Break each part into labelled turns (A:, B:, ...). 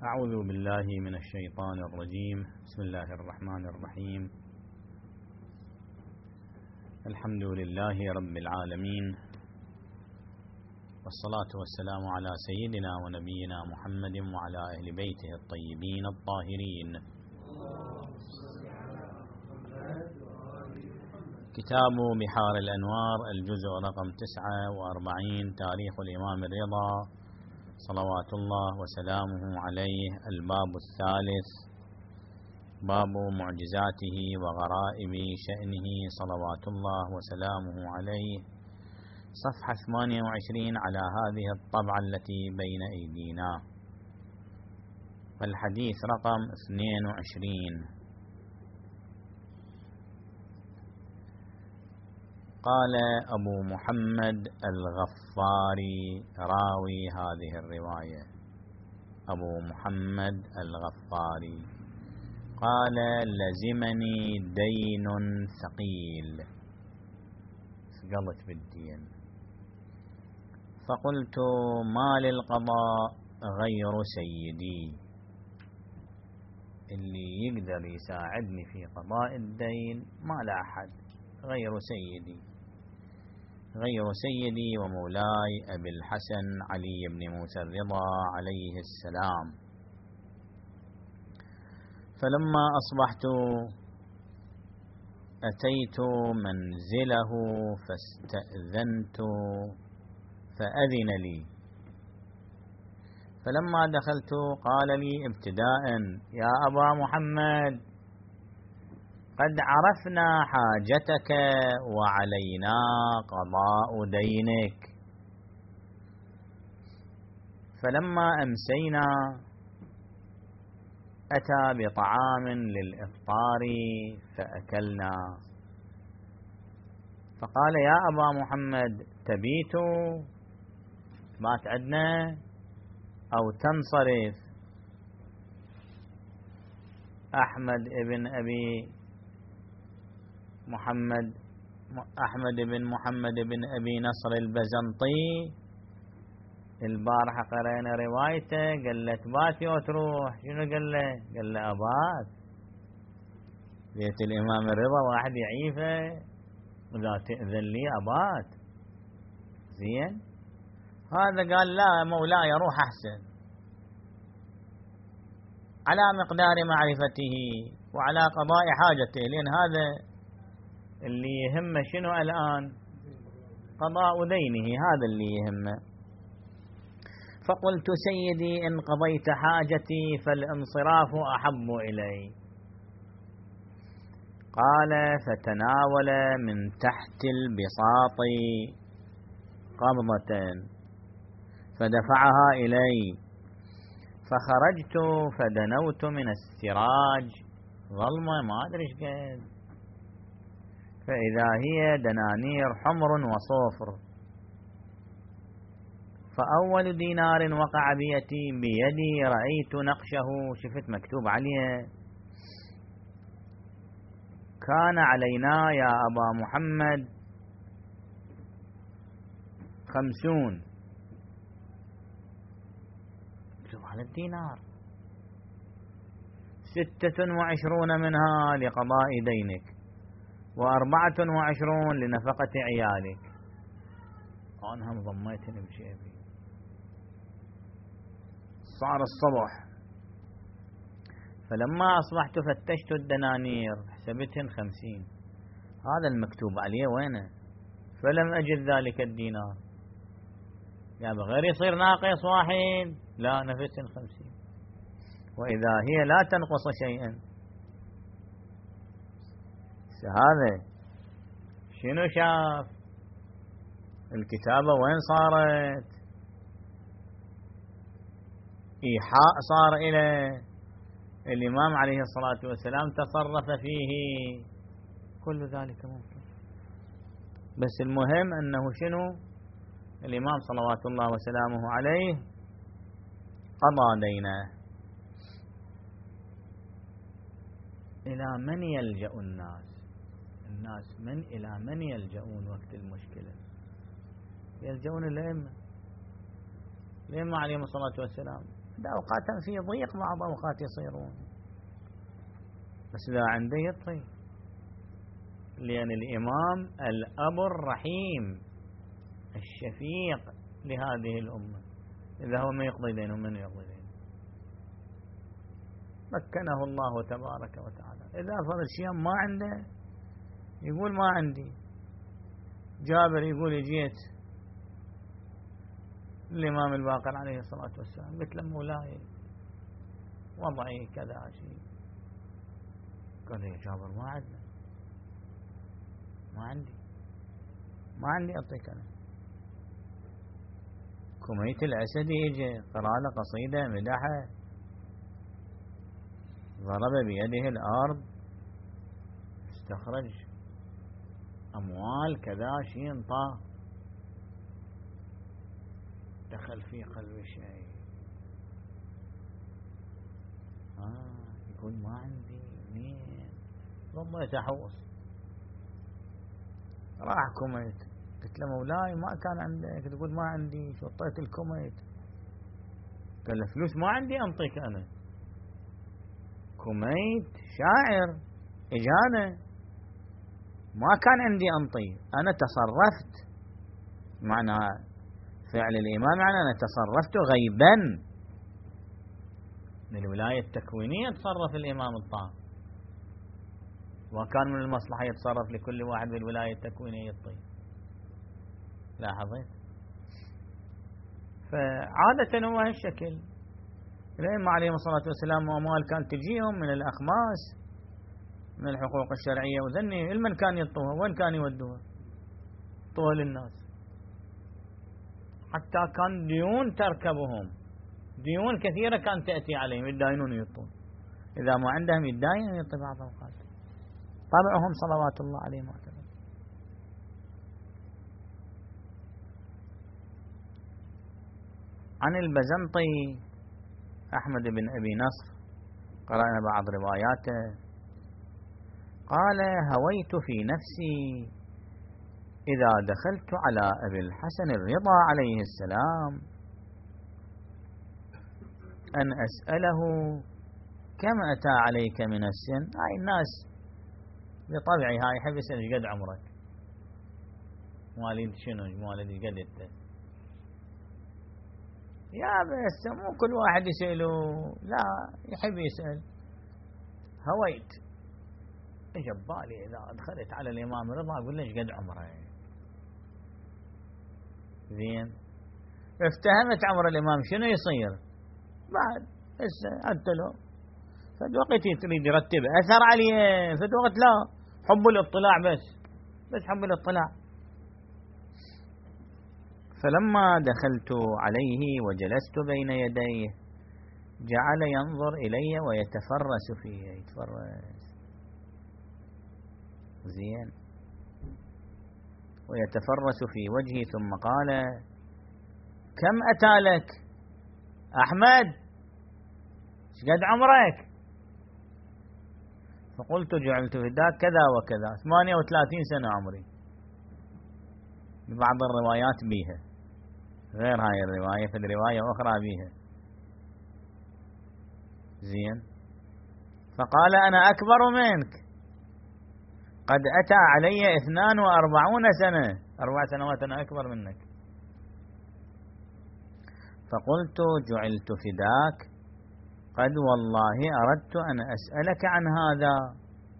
A: أعوذ بالله من الشيطان الرجيم. بسم الله الرحمن الرحيم. الحمد لله رب العالمين، والصلاة والسلام على سيدنا ونبينا محمد وعلى أهل بيته الطيبين الطاهرين. كتاب بحار الأنوار، الجزء رقم 49، تاريخ الإمام الرضا صلوات الله وسلامه عليه، الباب الثالث، باب معجزاته وغرائب شأنه صلوات الله وسلامه عليه، صفحة 28 على هذه الطبعة التي بين أيدينا، والحديث رقم 22. قال أبو محمد الغفاري راوي هذه الرواية، أبو محمد الغفاري قال: لزمني دين ثقيل، ثقلت بالدين، فقلت: ما للقضاء غير سيدي، اللي يقدر يساعدني في قضاء الدين ما لا أحد غير سيدي ومولاي أبي الحسن علي بن موسى الرضا عليه السلام. فلما أصبحت أتيت منزله فاستأذنت فأذن لي، فلما دخلت قال لي ابتداء: يا أبا محمد، قد عرفنا حاجتك وعلينا قضاء دينك. فلما أمسينا أتى بطعام للإفطار فأكلنا، فقال: يا أبا محمد، تبيت بات عدنا أو تنصرف؟ أحمد بن محمد بن أبي نصر البزنطي البارحة قرأنا روايته، قال له تباتي وتروح. شنو قال له؟ قال له أبات بيت الإمام الرضا واحد يعيفه، وإذا تأذن لي أبات. زين، هذا قال: لا مولاي، روح أحسن، على مقدار معرفته وعلى قضاء حاجته، لأن هذا اللي يهمه شنو الآن؟ قضاء دينه، هذا اللي يهمه. فقلت: سيدي، إن قضيت حاجتي فالانصراف أحب إلي. قال: فتناول من تحت البساط قبضة فدفعها إلي، فخرجت فدنوت من السراج، ظلمة ما أدري ايش قد، فإذا هي دنانير حمر وصفر. فأول دينار وقع بيدي رأيت نقشه، شفت مكتوب عليه: كان علينا يا أبا محمد 50، مكتوب على الدينار، 26 منها لقضاء دينك، 24 لنفقة عيالك. أنا هم ضميتني بشيبي. صار الصبح، فلما أصبحت فتشت الدنانير حسبتهن 50، هذا المكتوب عليه وينه؟ فلم أجد ذلك الدينار. يا بغير يصير ناقص واحد، لا، نفسهن 50، وإذا هي لا تنقص شيئا. هذا شنو شاف؟ الكتابة وين صارت؟ إيحاء صار إلى الإمام عليه الصلاة والسلام، تصرف فيه، كل ذلك ممكن. بس المهم أنه شنو؟ الإمام صلوات الله وسلامه عليه قضى دينه. إلى من يلجأ الناس إلى من يلجؤون وقت المشكلة؟ يلجؤون الأئمة عليهم الصلاة والسلام. أوقات في ضيق، بعض أوقات يصيرون، بس إذا عنده يطي، لأن الإمام الأب الرحيم الشفيق لهذه الأمة، إذا هو ما يقضي دينهم من يقضي دينهم؟ مكنه الله تبارك وتعالى. إذا فرض شيء ما عنده يقول ما عندي. جابر يقول جيت الإمام الباقر عليه الصلاة والسلام قلت له مولاي وضعي كذا شيء، قال يا جابر ما عندنا، ما عندي أعطيك أنا. كميت الأسدي يجي قرأ له قصيدة مدحه، ضرب بيده الأرض، استخرج أموال كذا شيء انطاه، دخل في قلب شيء. يقول ما عندي منين، والله يتحوص. راح كوميت، قلت له مولاي ما كان عندك، تقول ما عندي، شو اعطيت الكوميت؟ قال له فلوس ما عندي انطيك انا. كوميت شاعر اجانا، ما كان عندي انطي، انا تصرفت، معنى فعل الامام يعني انا تصرفت غيبا. من الولاية التكوينية تصرف الامام الطاعة، وكان من المصلحة يتصرف لكل واحد بالولاية التكوينية الطيب. لاحظت؟ فعادة هو هالشكل. الأئمة عليهم الصلاة والسلام أموال كانت تجيهم من الأخماس، من الحقوق الشرعية وذني، المن كان يطوها، وين كان يودوها؟ طوها للناس. حتى كان ديون تركبهم، ديون كثيرة كانت تأتي عليهم، يداينون يطون، إذا ما عندهم يداين يطي بعض الأوقات. طبعهم صلوات الله عليهم وسلم. عن البزنطي أحمد بن أبي نصر قرأنا بعض رواياته، قال هويت في نفسي إذا دخلت على أبي الحسن الرضا عليه السلام أن أسأله كم أتى عليك من السن. هاي الناس بطبعي هاي يحب يسأل ايش قد عمرك، مواليد شنو، مواليد ايش قد انت، يا بس مو كل واحد يسأله، لا يحب يسأل. هويت اجى ببالي اذا دخلت على الامام رضا اقول له ايش قد عمره. زين، افتهمت عمر الامام شنو يصير بعد هسه انت له فد وقت تريد يرتب اثر عليه، فد وقت لا، حب الاطلاع بس حب الاطلاع. فلما دخلت عليه وجلست بين يديه جعل ينظر إلي ويتفرس فيه، يتفرس زين، ويتفرس في وجهي، ثم قال كم أتى لك أحمد، شقد عمرك؟ فقلت جعلت في ذاك كذا وكذا، 38 سنة عمري. بعض الروايات بيها غير هاي الرواية، في الرواية أخرى بيها. زين، فقال أنا أكبر منك، قد أتى علي 42 سنة، 4 سنوات أنا أكبر منك. فقلت جعلت فداك، قد والله أردت أن أسألك عن هذا.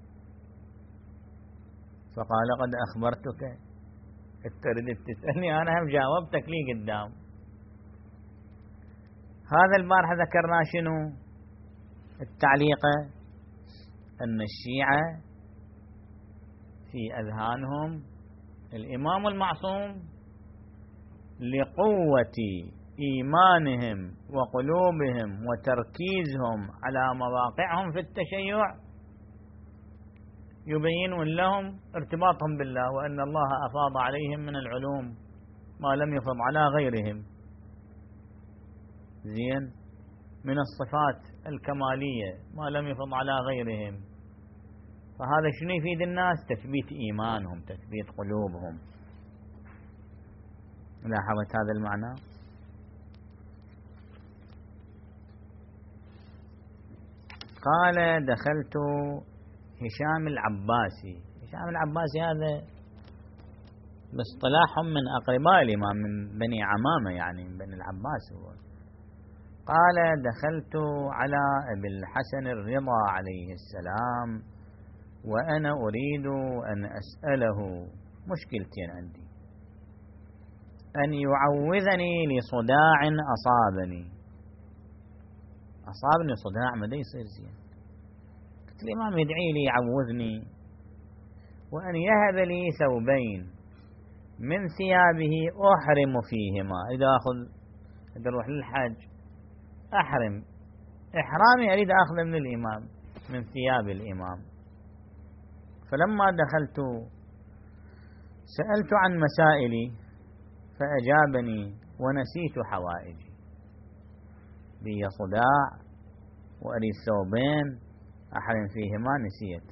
A: فقال قد أخبرتك، تريد تسألني أنا هم جاوبتك لي قدام. هذا البارحة ذكرنا شنو التعليقة، أن الشيعة في أذهانهم الإمام المعصوم لقوة إيمانهم وقلوبهم وتركيزهم على مواقعهم في التشيع يبينون لهم ارتباطهم بالله، وأن الله أفاض عليهم من العلوم ما لم يفض على غيرهم. زين، من الصفات الكمالية ما لم يفض على غيرهم. فهذا شنو يفيد الناس؟ تثبيت إيمانهم، تثبيت قلوبهم. لاحظت هذا المعنى؟ قال دخلت هشام العباسي. هشام العباسي هذا باصطلاحهم من أقرباء الإمام، من بني عمامة، يعني من بني العباس هو. قال دخلت على أبي الحسن الرضا عليه السلام وأنا أريد أن أسأله مشكلتين عندي، أن يعوذني لصداع أصابني صداع ما يصير زين. قلت الإمام يدعي لي يعوذني، وأن يهب لي ثوبين من ثيابه أحرم فيهما، إذا أروح للحج أحرم إحرامي أريد أخذ من الإمام، من ثياب الإمام. فلما دخلت سألت عن مسائلي فأجابني ونسيت حوائجي، بي صداع وأريد ثوبين أحرم فيهما، نسيت.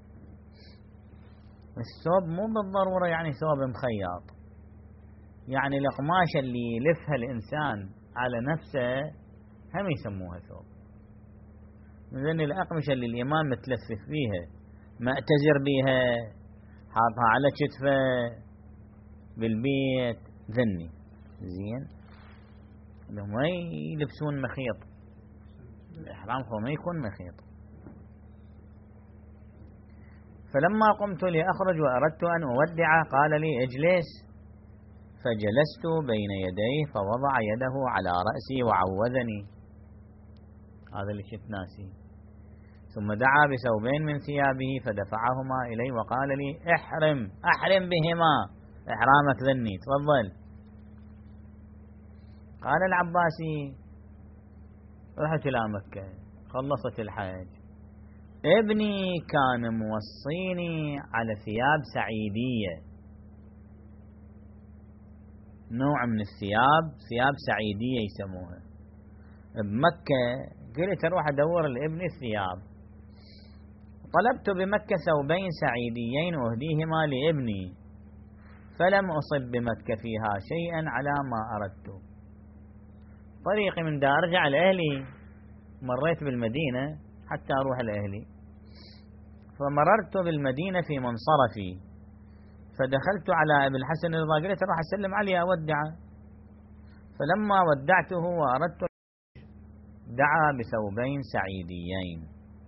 A: الثوب مو بالضرورة يعني ثوب مخياط، يعني القماشة اللي يلفها الإنسان على نفسه هم يسموها ثوب. من الأقمشة اللي الإمام متلفف فيها، مأتزر بيها، حاطها على كتفه بالبيت، ذني زين. ما يلبسون مخيط، الإحرام هو ما يكون مخيط. فلما قمت لأخرج وأردت أن أودع قال لي اجلس، فجلست بين يديه فوضع يده على رأسي وعوذني، هذا اللي شفت ناسي. ثم دعا بثوبين من ثيابه فدفعهما إلي وقال لي أحرم بهما إحرامك ذني، تفضل. قال العباسي رحت إلى مكة، خلصت الحج، ابني كان موصيني على ثياب سعيدية، نوع من الثياب، ثياب سعيدية يسموها بمكة. قلت أروح أدور لابني الثياب، طلبت بمكة ثوبين سعيديين أهديهما لابني، فلم أصب بمكة فيها شيئا على ما أردت. طريقي من دا أرجع لأهلي مريت بالمدينة حتى أروح لأهلي، فمررت بالمدينة في منصرفي، فدخلت على أبي الحسن الرضا، قلت أروح أسلم عليه أودعه. فلما ودعته وأردت دعا بثوبين سعيديين،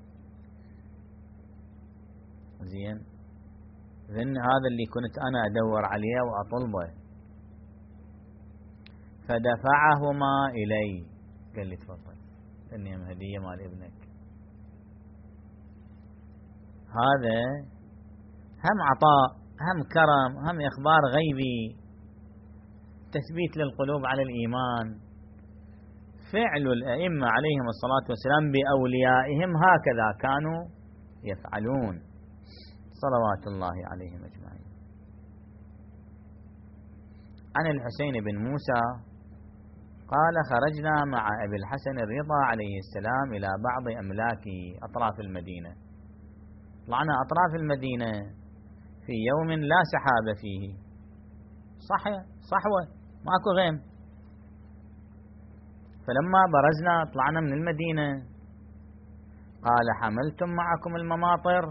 A: زين. هذا اللي كنت أنا أدور عليه وأطلبه، فدفعهما إلي، قال لي تفضل إني هدية مال ابنك. هذا هم عطاء، هم كرم، هم إخبار غيبي، تثبيت للقلوب على الإيمان. فعل الأئمة عليهم الصلاة والسلام بأوليائهم هكذا كانوا يفعلون صلوات الله عليهم أجمعين. عن الحسين بن موسى قال خرجنا مع أبي الحسن الرضا عليه السلام إلى بعض أملاك أطراف المدينة. طلعنا أطراف المدينة في يوم لا سحاب فيه، صحوة ماكو غيم. فلما برزنا طلعنا من المدينة قال حملتم معكم المماطر،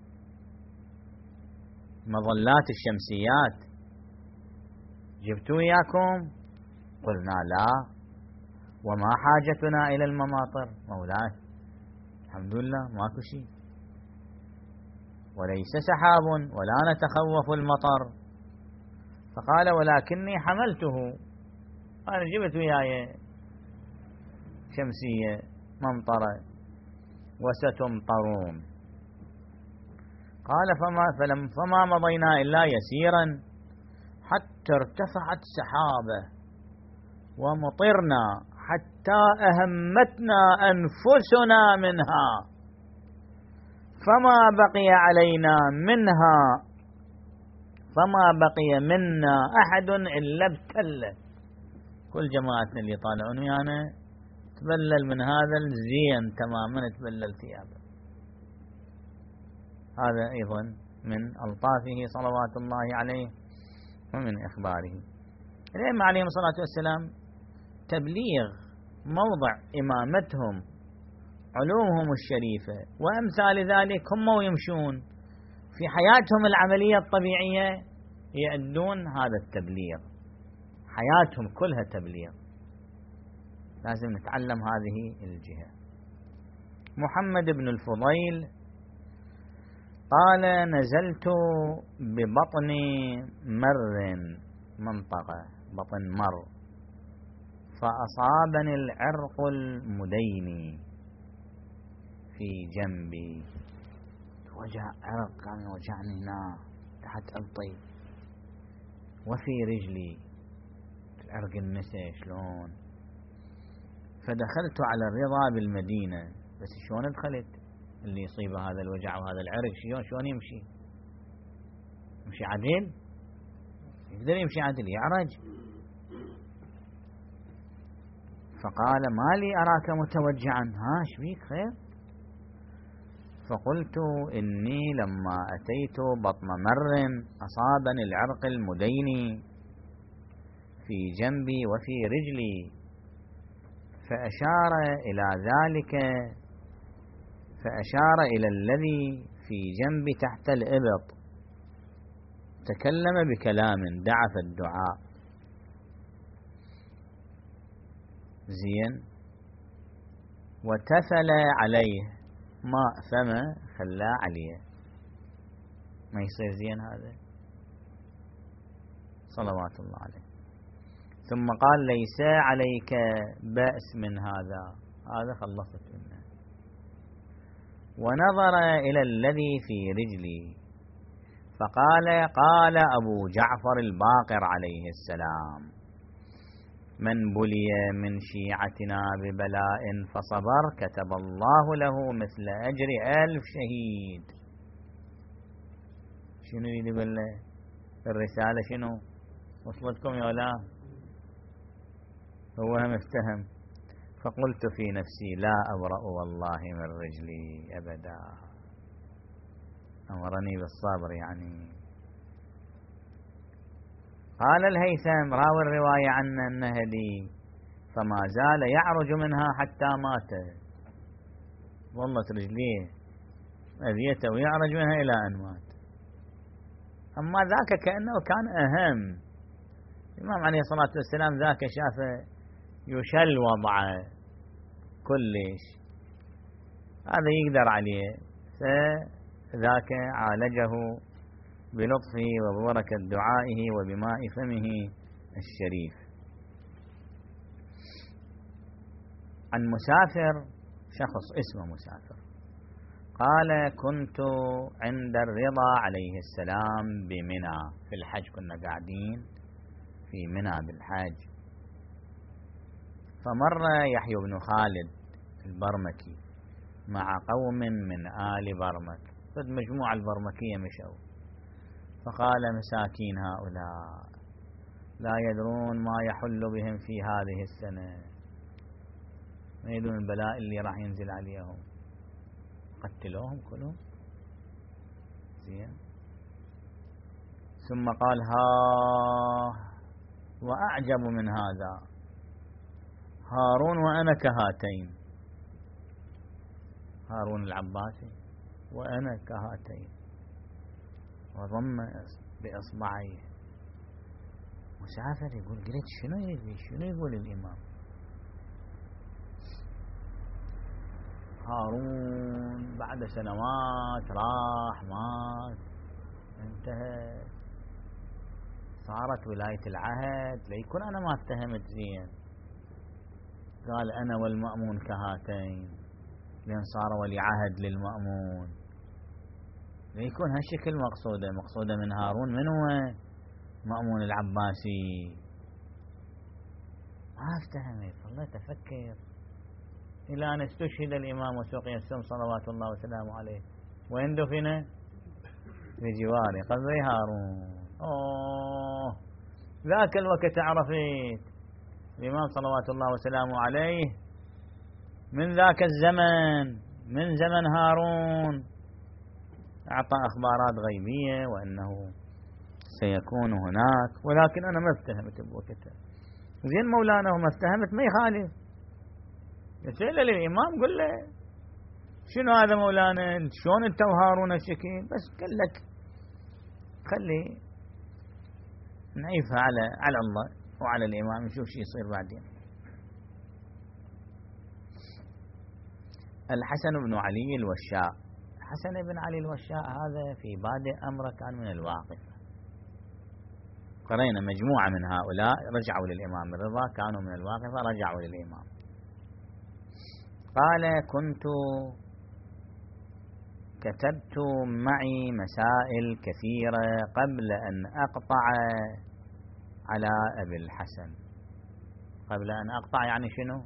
A: مظلات الشمسيات جبتوا إياكم؟ قلنا لا، وما حاجتنا إلى المماطر مولاي، الحمد لله ماكو شيء، وليس سحاب ولا نتخوف المطر. فقال ولكني حملته، أنا جبت وياي شمسية ممطرة وستمطرون. قال فما مضينا إلا يسيرا حتى ارتفعت سحابة ومطرنا حتى أهمتنا أنفسنا منها، فما بقي علينا منها، فما بقي منا أحد إلا ابتل. كل جماعتنا اللي طالعون ويانا تبلل من هذا الزين تماما، تبلل ثيابه. هذا أيضا من ألطافه صلوات الله عليه ومن إخباره. الأئمة عليهم الصلاة والسلام تبليغ موضع إمامتهم علومهم الشريفة وأمثال ذلك هم ويمشون في حياتهم العملية الطبيعية يؤدون هذا التبليغ، حياتهم كلها تبليغ. لازم نتعلم هذه الجهة. محمد بن الفضيل قال: نزلت ببطن مر، منطقة بطن مر، فأصابني العرق المديني في جنبي. وجع عرق كان يوجعني هنا تحت أبطي، وفي رجلي العرق النسى شلون. فدخلت على الرضا بالمدينة. بس شلون دخلت؟ اللي يصيبه هذا الوجع وهذا العرق شلون يمشي عدل؟ يقدر يمشي عدل؟ يعرج. فقال: ما لي أراك متوجعا، ها شبيك خير؟ فقلت: إني لما أتيت بطن مر أصابني العرق المديني في جنبي وفي رجلي. فأشار إلى ذلك، فأشار إلى الذي في جنبي تحت الإبط، تكلم بكلام دعا في الدعاء. زين. وتفل عليه ماء فمه خلاه عليه. ما يصير زين هذا؟ صلوات الله عليه. ثم قال: ليس عليك بأس من هذا خلصت منه. ونظر إلى الذي في رجلي فقال: قال أبو جعفر الباقر عليه السلام: من بلي من شيعتنا ببلاء فصبر كتب الله له مثل أجر 1000 شهيد. شنو يقول له الرسالة؟ شنو وصلتكم يا لا؟ هو هم افتهم. فقلت في نفسي: لا أبرأ والله من رجلي أبدا. أمرني بالصبر يعني. قال الهيثم راوي الرواية عن النهدي: فما زال يعرج منها حتى مات. ظلت رجليه أذيته ويعرج منها إلى أن مات. أما ذاك كأنه كان أهم. الإمام عليه الصلاة والسلام ذاك شافه يشل وضعه كلش، هذا يقدر عليه، فذاك عالجه بلطفه وببركة دعائه وبماء فمه الشريف. عن مسافر، شخص اسمه مسافر، قال: كنت عند الرضا عليه السلام بمنى في الحج. كنا قاعدين في منى بالحج. فمر يحيى بن خالد البرمكي مع قوم من آل برمك، قد مجموعة البرمكية مشوا. فقال: مساكين هؤلاء لا يدرون ما يحل بهم في هذه السنة، ما يدرون البلاء اللي راح ينزل عليهم. قتلوهم كلهم. زين. ثم قال: ها وأعجب من هذا، هارون وأنا كهاتين. هارون العباسي وأنا كهاتين، وضم بإصبعيه. مسافر يقول: قلت شنو يقول الإمام؟ هارون بعد سنوات راح مات، انتهى، صارت ولاية العهد. ليكون أنا ما اتهمت زين. قال: أنا والمأمون كهاتين، لأن صار ولي عهد للمأمون. ليكون هالشكل مقصودة من هارون من هو؟ مأمون العباسي. ما افتهمت، ظليت أفكر إلى أن استشهد الإمام وسقي السم صلوات الله وسلامه عليه، وين دفن؟ بجوار قبر هارون. ذاك الوقت عرفت الإمام صلوات الله وسلامه عليه من ذاك الزمن، من زمن هارون، أعطى أخبارات غيبية وأنه سيكون هناك، ولكن أنا ما افتهمت بوقتها. زين مولانا وما افتهمت ما يخالف، يسأل للإمام قل له شنو هذا مولانا؟ شلون انت وهارون الشكيل؟ بس قال لك خلي نعيفها على الله وعلى الإمام، نشوف شو يصير بعدين. الحسن بن علي الوشاء. حسن بن علي الوشاء هذا في بادئ أمره كان من الواقفة. قرينا مجموعة من هؤلاء رجعوا للإمام الرضا، كانوا من الواقفة رجعوا للإمام. قال: كتبت معي مسائل كثيرة قبل أن أقطع على أبي الحسن. قبل أن أقطع يعني شنو؟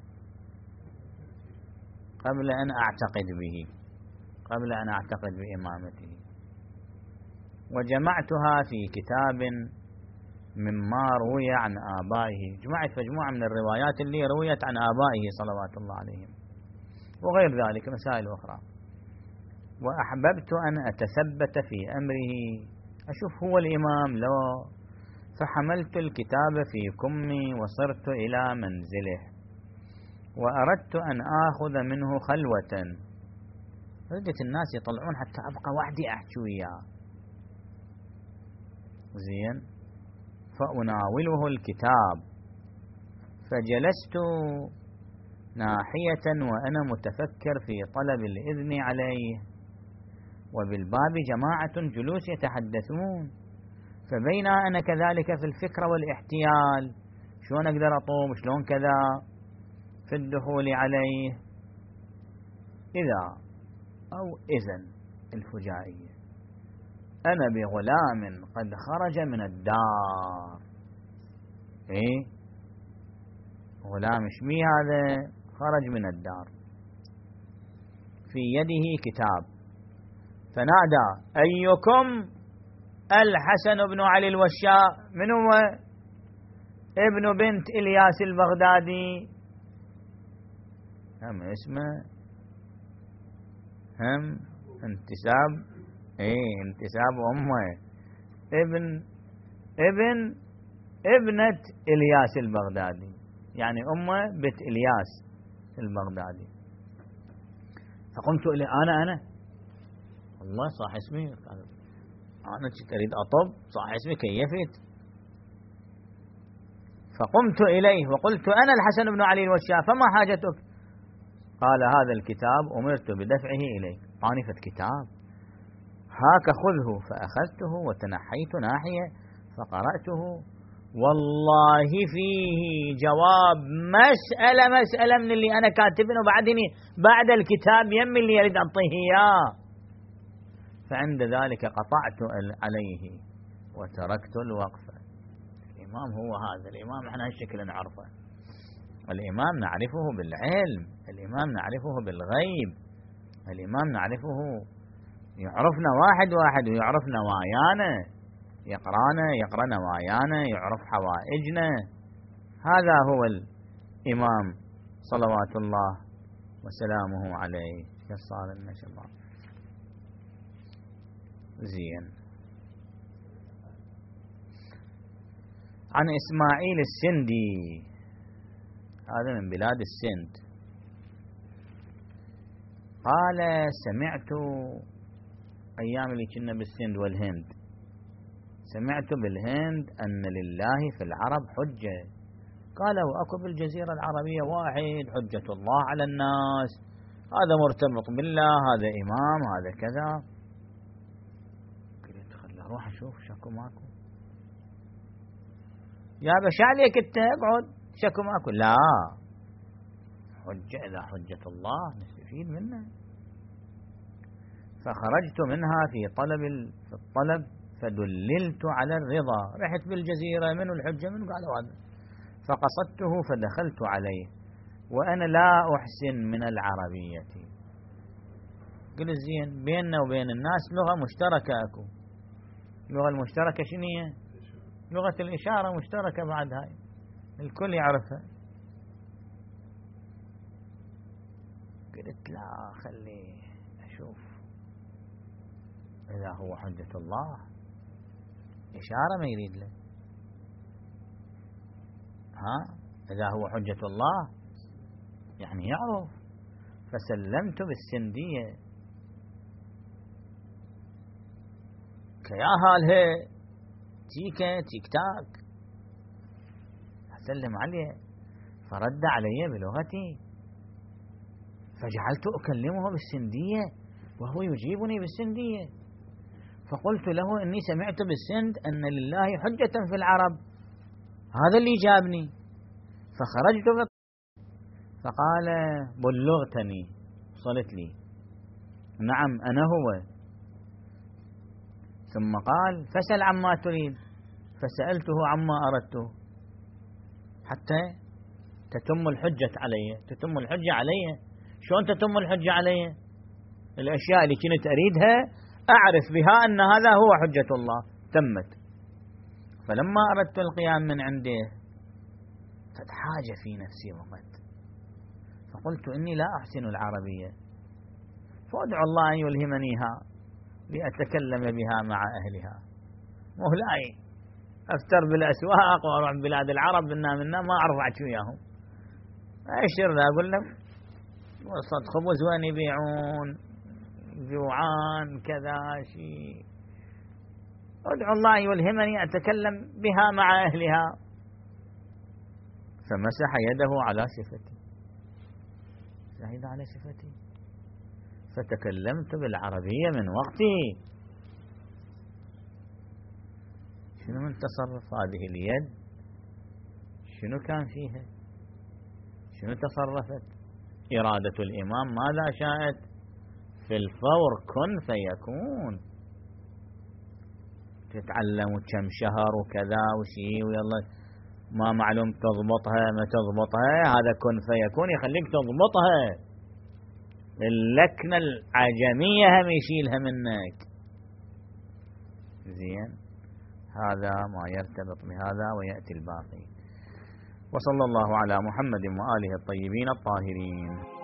A: قبل أن أعتقد به، قبل أن أعتقد بإمامته. وجمعتها في كتاب مما روي عن آبائه. جمعت مجموعة من الروايات اللي رويت عن آبائه صلوات الله عليهم، وغير ذلك مسائل أخرى. وأحببت أن أتثبت في أمره، أشوف هو الإمام لو. فحملت الكتاب في كمي وصرت إلى منزله، وأردت أن آخذ منه خلوة. ردت الناس يطلعون حتى أبقى وحدي أحكي وياه. زين. فأناوله الكتاب، فجلست ناحية وأنا متفكر في طلب الإذن عليه، وبالباب جماعة جلوس يتحدثون. فبين أنا كذلك في الفكرة والاحتيال، شلون أقدر أطوب، شلون كذا، في الدخول عليه، إذا أو إذن الفجائية أنا بغلام قد خرج من الدار. إيه؟ غلام شمي هذا؟ خرج من الدار، في يده كتاب، فنادى: أيكم الحسن بن علي الوشاء؟ من هو؟ ابن بنت إلياس البغدادي، هم اسمه، هم انتساب، انتساب أمه، ابنة إلياس البغدادي، يعني أمه بنت إلياس البغدادي. فقمت إليه، أنا والله صح اسمي، أنا أريد أطب، صح اسمي كيفت. فقمت إليه وقلت: أنا الحسن بن علي الوشاء، فما حاجتك؟ قال: هذا الكتاب أمرت بدفعه إليك. طانفة كتاب، هاك خذه. فأخذته وتنحيت ناحية فقرأته، والله فيه جواب مسألة من اللي أنا كاتبنه بعد الكتاب يمي اللي يريد أعطيه إياه. فعند ذلك قطعت عليه وتركت الوقفة. الإمام هو هذا الإمام، احنا هالشكل نعرفه. الإمام نعرفه بالعلم، الإمام نعرفه بالغيب، الإمام نعرفه يعرفنا واحد ويعرف نوايانا، يقرأ نوايانا، يعرف حوائجنا. هذا هو الإمام صلوات الله وسلامه عليه. صار لنا شباب زين. عن إسماعيل السندي، هذا من بلاد السند، قال: سمعت أيام اللي كنا بالسند والهند، سمعت بالهند أن لله في العرب حجة. قال: وأكو بالجزيرة العربية واحد حجة الله على الناس، هذا مرتبط بالله، هذا إمام، هذا كذا. قلت خلي أروح أشوف شكو ماكو. يا بش عليك انت اقعد، شكو ماكو. لا، حجة، إذا حجة الله نستفيد منها. فخرجت منها في الطلب فدللت على الرضا. رحت بالجزيرة، منو الحجة، منو؟ قالوا هذا. فقصدته فدخلت عليه وأنا لا أحسن من العربية. قلت زين، بيننا وبين الناس لغة مشتركة أكو. اللغة المشتركة شنو هي؟ لغة الإشارة مشتركة، بعد هاي الكل يعرفها. قلت لا، خلي أشوف إذا هو حجة الله، إشارة ما يريد له. إذا هو حجة الله يعني يعرف. فسلمت بالسندية كيا هالها تيكا تيك تاك أسلم عليه، فرد علي بلغتي، فجعلت أكلمه بالسندية وهو يجيبني بالسندية. فقلت له إني سمعت بالسند أن لله حجة في العرب، هذا اللي جابني. فخرجت فقال بلغتني، وصلت لي، نعم أنا هو. ثم قال فسل عما تريد، فسألته عما أردته حتى تتم الحجة علي. تتم الحجة علي؟ شلون تتم الحجة علي؟ الأشياء اللي كنت أريدها أعرف بها أن هذا هو حجة الله تمت. فلما أردت القيام من عنده فد حاجة في نفسي وقت، فقلت إني لا أحسن العربية، فأدعو الله أن يلهمنيها لأتكلم بها مع أهلها. مولاي أفتر بالأسواق وأروح بلاد العرب منا ما أعرف أحكي وياهم، أشر لا أقول لهم وسط خبز وين يبيعون، جوعان كذا شيء. أدعو الله يلهمني أتكلم بها مع أهلها. فمسح يده على شفتي، شهد على شفتي، فتكلمت بالعربية من وقتي. شنو من تصرف هذه اليد؟ شنو كان فيها؟ شنو تصرفت؟ إرادة الإمام ماذا شاءت؟ في الفور كن فيكون. تتعلم كم شهر وكذا وشي ويلا ما معلوم تضبطها ما تضبطها، هذا كن فيكون يخليك تضبطها. اللكنة العجمية هم يشيلها منك. زين، هذا ما يرتبط بهذا ويأتي الباقي. وصلى الله على محمد وآله الطيبين الطاهرين.